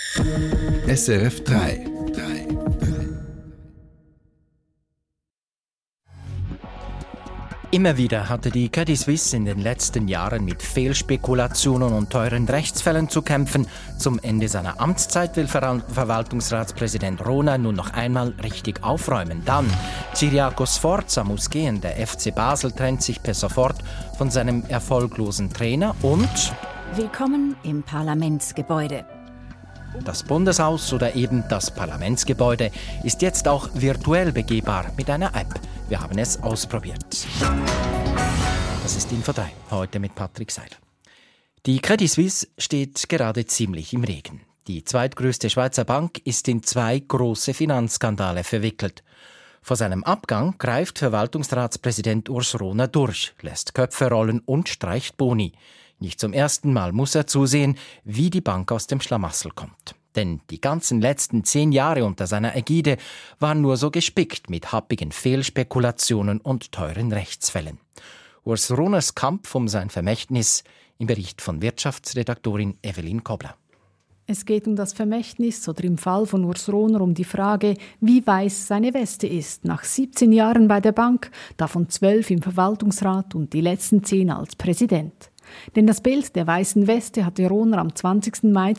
SRF 3. Immer wieder hatte die Credit Suisse in den letzten Jahren mit Fehlspekulationen und teuren Rechtsfällen zu kämpfen. Zum Ende seiner Amtszeit will Verwaltungsratspräsident Rona nun noch einmal richtig aufräumen. Dann Ciriaco Sforza muss gehen. Der FC Basel trennt sich per sofort von seinem erfolglosen Trainer und Willkommen im Parlamentsgebäude. das Bundeshaus oder eben das Parlamentsgebäude ist jetzt auch virtuell begehbar mit einer App. Wir haben es ausprobiert. Das ist Info 3, heute mit Patrick Seiler. Die Credit Suisse steht gerade ziemlich im Regen. Die zweitgrößte Schweizer Bank ist in 2 große Finanzskandale verwickelt. Vor seinem Abgang greift Verwaltungsratspräsident Urs Rona durch, lässt Köpfe rollen und streicht Boni. Nicht zum ersten Mal muss er zusehen, wie die Bank aus dem Schlamassel kommt. Denn die ganzen letzten 10 Jahre unter seiner Ägide waren nur so gespickt mit happigen Fehlspekulationen und teuren Rechtsfällen. Urs Ronas Kampf um sein Vermächtnis im Bericht von Wirtschaftsredaktorin Evelyn Kobler. Es geht um das Vermächtnis oder im Fall von Urs Roner um die Frage, wie weiß seine Weste ist, nach 17 Jahren bei der Bank, davon 12 im Verwaltungsrat und die letzten 10 als Präsident. Denn das Bild der weißen Weste hatte Roner am 20. Mai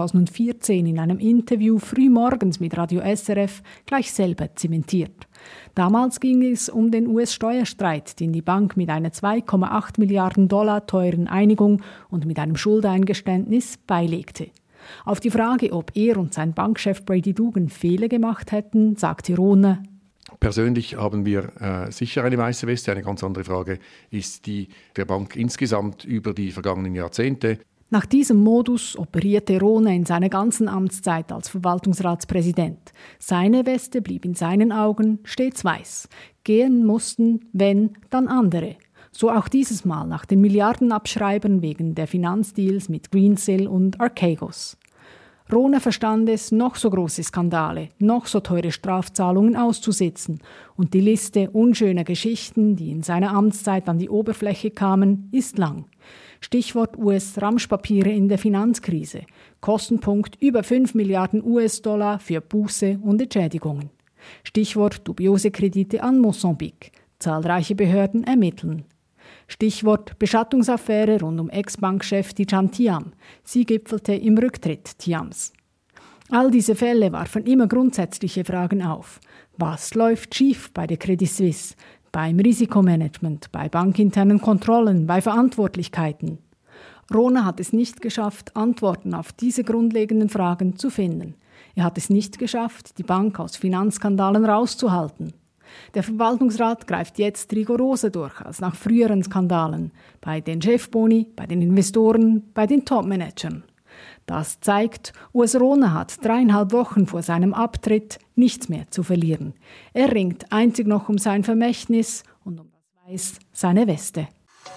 2014 in einem Interview frühmorgens mit Radio SRF gleich selber zementiert. Damals ging es um den US-Steuerstreit, den die Bank mit einer 2,8 Milliarden Dollar teuren Einigung und mit einem Schuldeingeständnis beilegte. Auf die Frage, ob er und sein Bankchef Brady Dougan Fehler gemacht hätten, sagte Roner: Persönlich haben wir sicher eine weiße Weste. Eine ganz andere Frage ist die der Bank insgesamt über die vergangenen Jahrzehnte. Nach diesem Modus operierte Roner in seiner ganzen Amtszeit als Verwaltungsratspräsident. Seine Weste blieb in seinen Augen stets weiß. Gehen mussten, wenn, dann andere. So auch dieses Mal nach den Milliardenabschreibern wegen der Finanzdeals mit Greensill und Archegos. Roner verstand es, noch so große Skandale, noch so teure Strafzahlungen auszusitzen. Und die Liste unschöner Geschichten, die in seiner Amtszeit an die Oberfläche kamen, ist lang. Stichwort US-Ramschpapiere in der Finanzkrise. Kostenpunkt über 5 Milliarden US-Dollar für Buße und Entschädigungen. Stichwort dubiose Kredite an Mosambik. Zahlreiche Behörden ermitteln. Stichwort Beschattungsaffäre rund um Ex-Bankchef Tidjane Thiam. Sie gipfelte im Rücktritt Thiams. All diese Fälle warfen immer grundsätzliche Fragen auf. Was läuft schief bei der Credit Suisse? Beim Risikomanagement, bei bankinternen Kontrollen, bei Verantwortlichkeiten? Roner hat es nicht geschafft, Antworten auf diese grundlegenden Fragen zu finden. Er hat es nicht geschafft, die Bank aus Finanzskandalen rauszuhalten. Der Verwaltungsrat greift jetzt rigoroser durch als nach früheren Skandalen, bei den Chefboni, bei den Investoren, bei den Topmanagern. Das zeigt, Urs Roner hat 3,5 Wochen vor seinem Abtritt nichts mehr zu verlieren. Er ringt einzig noch um sein Vermächtnis und um das Weiß seine Weste.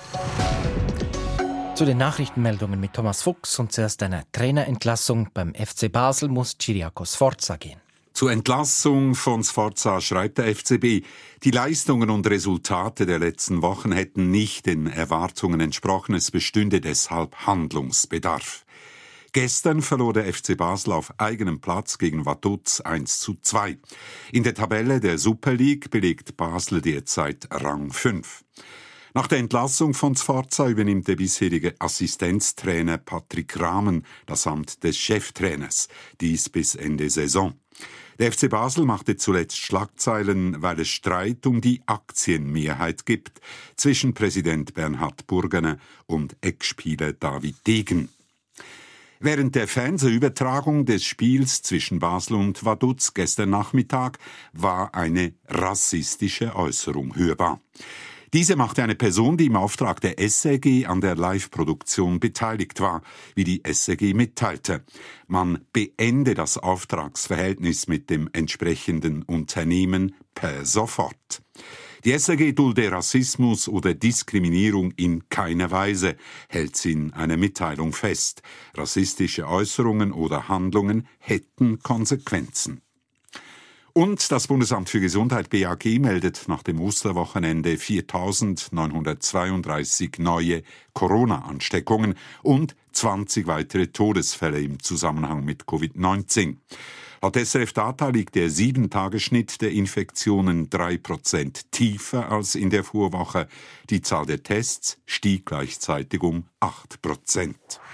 Zu den Nachrichtenmeldungen mit Thomas Fuchs und zuerst einer Trainerentlassung. Beim FC Basel muss Ciriaco Sforza gehen. Zur Entlassung von Sforza schreibt der FCB, die Leistungen und Resultate der letzten Wochen hätten nicht den Erwartungen entsprochen, es bestünde deshalb Handlungsbedarf. Gestern verlor der FC Basel auf eigenem Platz gegen Vaduz 1:2. In der Tabelle der Super League belegt Basel derzeit Rang 5. Nach der Entlassung von Sforza übernimmt der bisherige Assistenztrainer Patrick Rahmen das Amt des Cheftrainers, dies bis Ende Saison. Der FC Basel machte zuletzt Schlagzeilen, weil es Streit um die Aktienmehrheit gibt zwischen Präsident Bernhard Burgener und Ex-Spieler David Degen. Während der Fernsehübertragung des Spiels zwischen Basel und Vaduz gestern Nachmittag war eine rassistische Äußerung hörbar. Diese machte eine Person, die im Auftrag der SRG an der Live-Produktion beteiligt war, wie die SRG mitteilte. Man beende das Auftragsverhältnis mit dem entsprechenden Unternehmen per sofort. Die SRG dulde Rassismus oder Diskriminierung in keiner Weise, hält sie in einer Mitteilung fest. Rassistische Äußerungen oder Handlungen hätten Konsequenzen. Und das Bundesamt für Gesundheit BAG meldet nach dem Osterwochenende 4.932 neue Corona-Ansteckungen und 20 weitere Todesfälle im Zusammenhang mit Covid-19. Laut SRF Data liegt der 7-Tage-Schnitt der Infektionen 3% tiefer als in der Vorwoche. Die Zahl der Tests stieg gleichzeitig um 8%.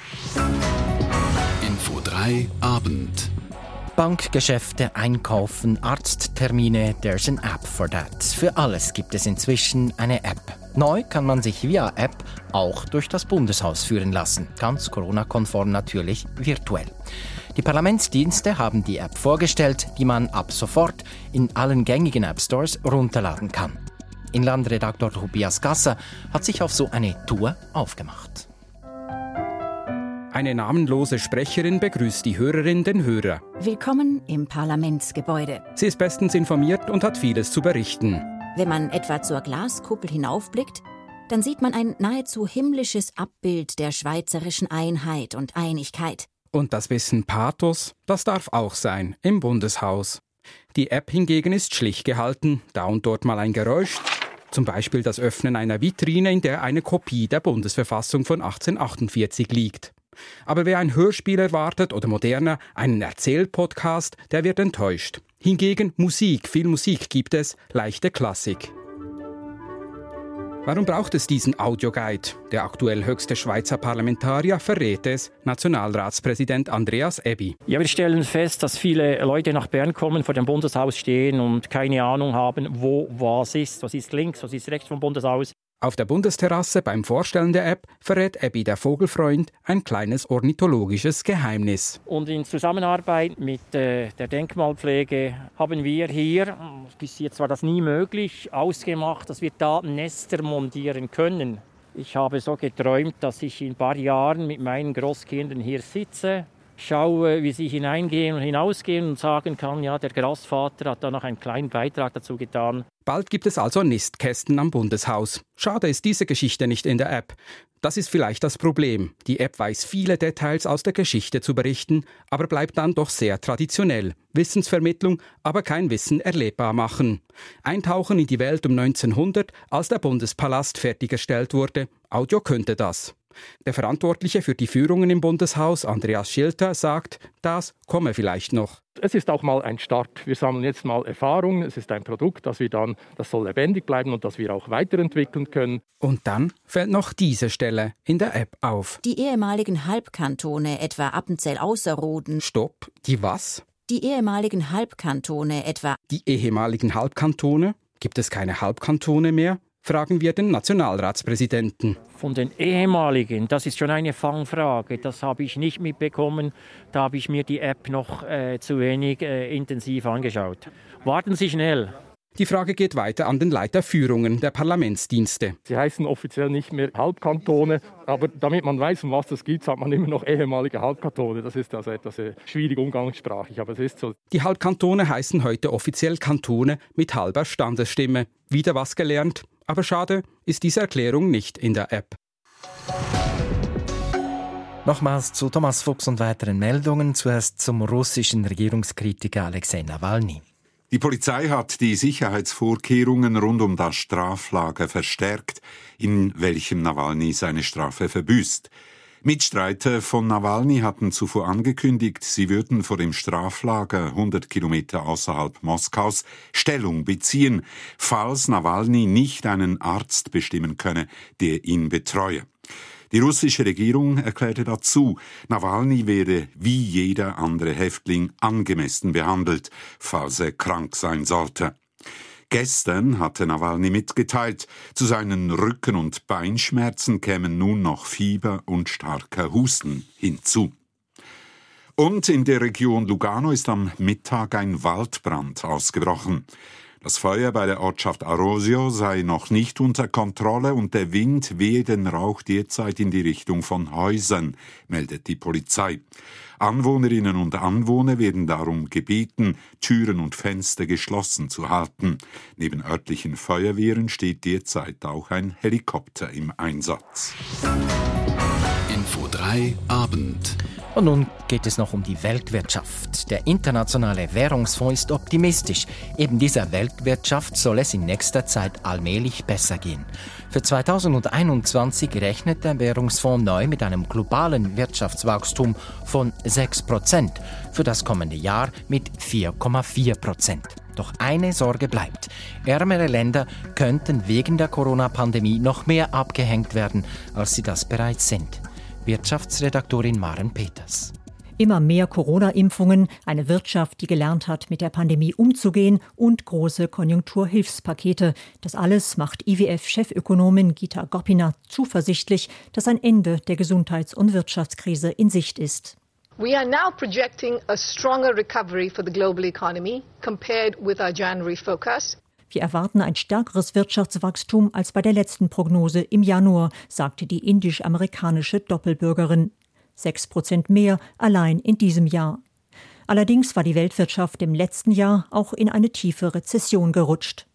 Info 3 Abend. Bankgeschäfte, Einkaufen, Arzttermine, there's an App for that. Für alles gibt es inzwischen eine App. Neu kann man sich via App auch durch das Bundeshaus führen lassen. Ganz Corona-konform natürlich virtuell. Die Parlamentsdienste haben die App vorgestellt, die man ab sofort in allen gängigen App-Stores runterladen kann. Inlandredaktor Tobias Gasser hat sich auf so eine Tour aufgemacht. Eine namenlose Sprecherin begrüßt die Hörerin den Hörer. Willkommen im Parlamentsgebäude. Sie ist bestens informiert und hat vieles zu berichten. Wenn man etwa zur Glaskuppel hinaufblickt, dann sieht man ein nahezu himmlisches Abbild der schweizerischen Einheit und Einigkeit. Und das bisschen Pathos, das darf auch sein im Bundeshaus. Die App hingegen ist schlicht gehalten, da und dort mal ein Geräusch, zum Beispiel das Öffnen einer Vitrine, in der eine Kopie der Bundesverfassung von 1848 liegt. Aber wer ein Hörspiel erwartet oder moderner, einen Erzählpodcast, der wird enttäuscht. Hingegen Musik, viel Musik gibt es, leichte Klassik. Warum braucht es diesen Audioguide? Der aktuell höchste Schweizer Parlamentarier verrät es, Nationalratspräsident Andreas Ebi. Ja, wir stellen fest, dass viele Leute nach Bern kommen, vor dem Bundeshaus stehen und keine Ahnung haben, wo was ist. Was ist links, was ist rechts vom Bundeshaus. Auf der Bundesterrasse beim Vorstellen der App verrät Ebi, der Vogelfreund, ein kleines ornithologisches Geheimnis. Und in Zusammenarbeit mit der Denkmalpflege haben wir hier, bis jetzt war das nie möglich, ausgemacht, dass wir da Nester montieren können. Ich habe so geträumt, dass ich in ein paar Jahren mit meinen Großkindern hier sitze, schaue, wie sie hineingehen und hinausgehen und sagen kann, ja, der Großvater hat da noch einen kleinen Beitrag dazu getan. Bald gibt es also Nistkästen am Bundeshaus. Schade ist diese Geschichte nicht in der App. Das ist vielleicht das Problem. Die App weiß viele Details aus der Geschichte zu berichten, aber bleibt dann doch sehr traditionell. Wissensvermittlung, aber kein Wissen erlebbar machen. Eintauchen in die Welt um 1900, als der Bundespalast fertiggestellt wurde. Audio könnte das. Der Verantwortliche für die Führungen im Bundeshaus, Andreas Schilter, sagt, das komme vielleicht noch. Es ist auch mal ein Start. Wir sammeln jetzt mal Erfahrung. Es ist ein Produkt, das soll lebendig bleiben und das wir auch weiterentwickeln können. Und dann fällt noch diese Stelle in der App auf. Die ehemaligen Halbkantone, etwa Appenzell-Ausserrhoden. Stopp, die was? Die ehemaligen Halbkantone, etwa. Die ehemaligen Halbkantone? Gibt es keine Halbkantone mehr? Fragen wir den Nationalratspräsidenten. Von den ehemaligen, das ist schon eine Fangfrage. Das habe ich nicht mitbekommen. Da habe ich mir die App noch zu wenig intensiv angeschaut. Warten Sie schnell. Die Frage geht weiter an den Leiter Führungen der Parlamentsdienste. Sie heißen offiziell nicht mehr Halbkantone, aber damit man weiß, um was das geht, sagt man immer noch ehemalige Halbkantone. Das ist also etwas schwierig umgangssprachlich, aber es ist so. Die Halbkantone heißen heute offiziell Kantone mit halber Standesstimme. Wieder was gelernt, aber schade ist diese Erklärung nicht in der App. Nochmals zu Thomas Fuchs und weiteren Meldungen. Zuerst zum russischen Regierungskritiker Alexei Nawalny. Die Polizei hat die Sicherheitsvorkehrungen rund um das Straflager verstärkt, in welchem Nawalny seine Strafe verbüßt. Mitstreiter von Nawalny hatten zuvor angekündigt, sie würden vor dem Straflager 100 Kilometer außerhalb Moskaus Stellung beziehen, falls Nawalny nicht einen Arzt bestimmen könne, der ihn betreue. Die russische Regierung erklärte dazu, Nawalny werde wie jeder andere Häftling angemessen behandelt, falls er krank sein sollte. Gestern hatte Nawalny mitgeteilt, zu seinen Rücken- und Beinschmerzen kämen nun noch Fieber und starker Husten hinzu. Und in der Region Lugano ist am Mittag ein Waldbrand ausgebrochen. Das Feuer bei der Ortschaft Arosio sei noch nicht unter Kontrolle und der Wind wehe den Rauch derzeit in die Richtung von Häusern, meldet die Polizei. Anwohnerinnen und Anwohner werden darum gebeten, Türen und Fenster geschlossen zu halten. Neben örtlichen Feuerwehren steht derzeit auch ein Helikopter im Einsatz. Info 3 Abend. Und nun geht es noch um die Weltwirtschaft. Der Internationale Währungsfonds ist optimistisch. Eben dieser Weltwirtschaft soll es in nächster Zeit allmählich besser gehen. Für 2021 rechnet der Währungsfonds neu mit einem globalen Wirtschaftswachstum von 6%, für das kommende Jahr mit 4,4%. Doch eine Sorge bleibt. Ärmere Länder könnten wegen der Corona-Pandemie noch mehr abgehängt werden, als sie das bereits sind. Wirtschaftsredaktorin Maren Peters. Immer mehr Corona-Impfungen, eine Wirtschaft, die gelernt hat, mit der Pandemie umzugehen und große Konjunkturhilfspakete. Das alles macht IWF-Chefükonomin Gita Goppinath zuversichtlich, dass ein Ende der Gesundheits- und Wirtschaftskrise in Sicht ist. We are now projecting a stronger recovery for the global economy compared with our January forecast. Wir erwarten ein stärkeres Wirtschaftswachstum als bei der letzten Prognose im Januar, sagte die indisch-amerikanische Doppelbürgerin. 6% mehr allein in diesem Jahr. Allerdings war die Weltwirtschaft im letzten Jahr auch in eine tiefe Rezession gerutscht.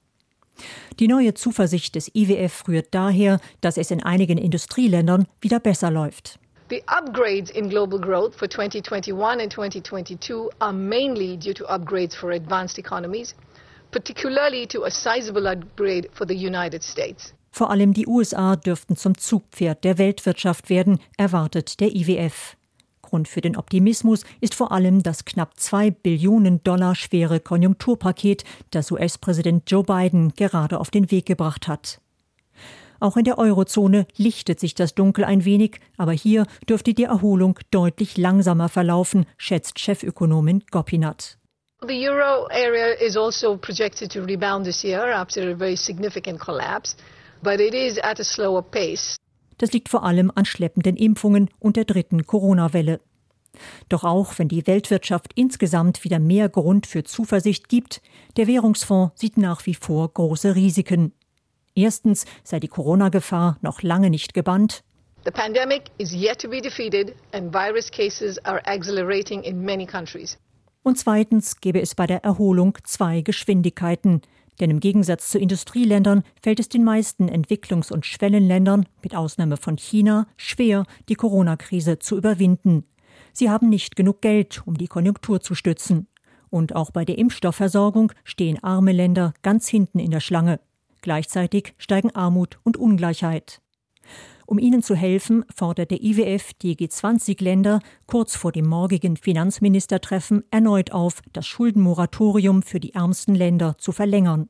Die neue Zuversicht des IWF rührt daher, dass es in einigen Industrieländern wieder besser läuft. The upgrades in global growth for 2021 and 2022 are mainly due to upgrades for advanced economies, particularly to a sizable upgrade for the United States. Vor allem die USA dürften zum Zugpferd der Weltwirtschaft werden, erwartet der IWF. Grund für den Optimismus ist vor allem das knapp $2 Billionen schwere Konjunkturpaket, das US-Präsident Joe Biden gerade auf den Weg gebracht hat. Auch in der Eurozone lichtet sich das Dunkel ein wenig, aber hier dürfte die Erholung deutlich langsamer verlaufen, schätzt Chefökonomin Goppinath. The euro area is also projected to rebound this year after a very significant collapse, but it is at a slower pace. Das liegt vor allem an schleppenden Impfungen und der dritten Corona-Welle. Doch auch wenn die Weltwirtschaft insgesamt wieder mehr Grund für Zuversicht gibt, der Währungsfonds sieht nach wie vor große Risiken. Erstens sei die Corona-Gefahr noch lange nicht gebannt. The pandemic is yet to be defeated and virus cases are accelerating in many countries. Und zweitens gäbe es bei der Erholung 2 Geschwindigkeiten. Denn im Gegensatz zu Industrieländern fällt es den meisten Entwicklungs- und Schwellenländern, mit Ausnahme von China, schwer, die Corona-Krise zu überwinden. Sie haben nicht genug Geld, um die Konjunktur zu stützen. Und auch bei der Impfstoffversorgung stehen arme Länder ganz hinten in der Schlange. Gleichzeitig steigen Armut und Ungleichheit. Um ihnen zu helfen, fordert der IWF die G20-Länder kurz vor dem morgigen Finanzministertreffen erneut auf, das Schuldenmoratorium für die ärmsten Länder zu verlängern.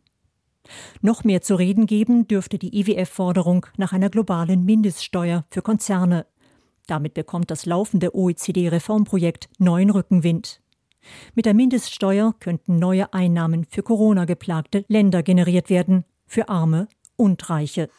Noch mehr zu reden geben dürfte die IWF-Forderung nach einer globalen Mindeststeuer für Konzerne. Damit bekommt das laufende OECD-Reformprojekt neuen Rückenwind. Mit der Mindeststeuer könnten neue Einnahmen für Corona-geplagte Länder generiert werden, für Arme und Reiche.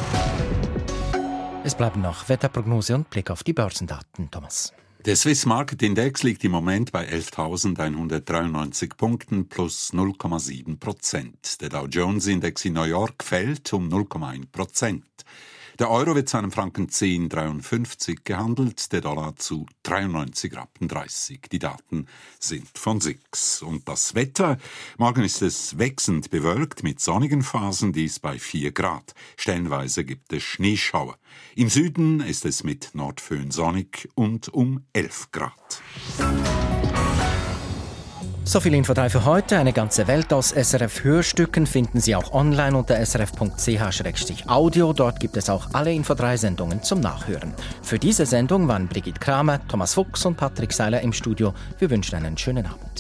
Es bleiben noch Wetterprognose und Blick auf die Börsendaten. Thomas. Der Swiss Market Index liegt im Moment bei 11.193 Punkten plus 0,7%. Der Dow Jones Index in New York fällt um 0,1%. Der Euro wird zu einem Franken 10,53 gehandelt, der Dollar zu 93,30 Rappen. Die Daten sind von SIX. Und das Wetter? Morgen ist es wechselnd bewölkt mit sonnigen Phasen, dies bei 4 Grad. Stellenweise gibt es Schneeschauer. Im Süden ist es mit Nordföhn sonnig und um 11 Grad. So viel Info 3 für heute. Eine ganze Welt aus SRF-Hörstücken finden Sie auch online unter srf.ch/audio. Dort gibt es auch alle Info 3-Sendungen zum Nachhören. Für diese Sendung waren Brigitte Kramer, Thomas Fuchs und Patrick Seiler im Studio. Wir wünschen einen schönen Abend.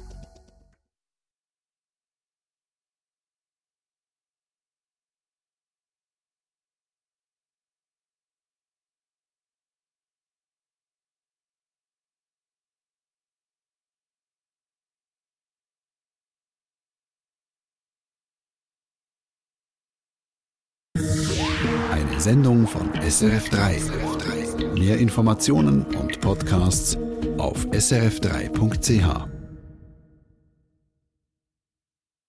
Eine Sendung von SRF3. Mehr Informationen und Podcasts auf srf3.ch.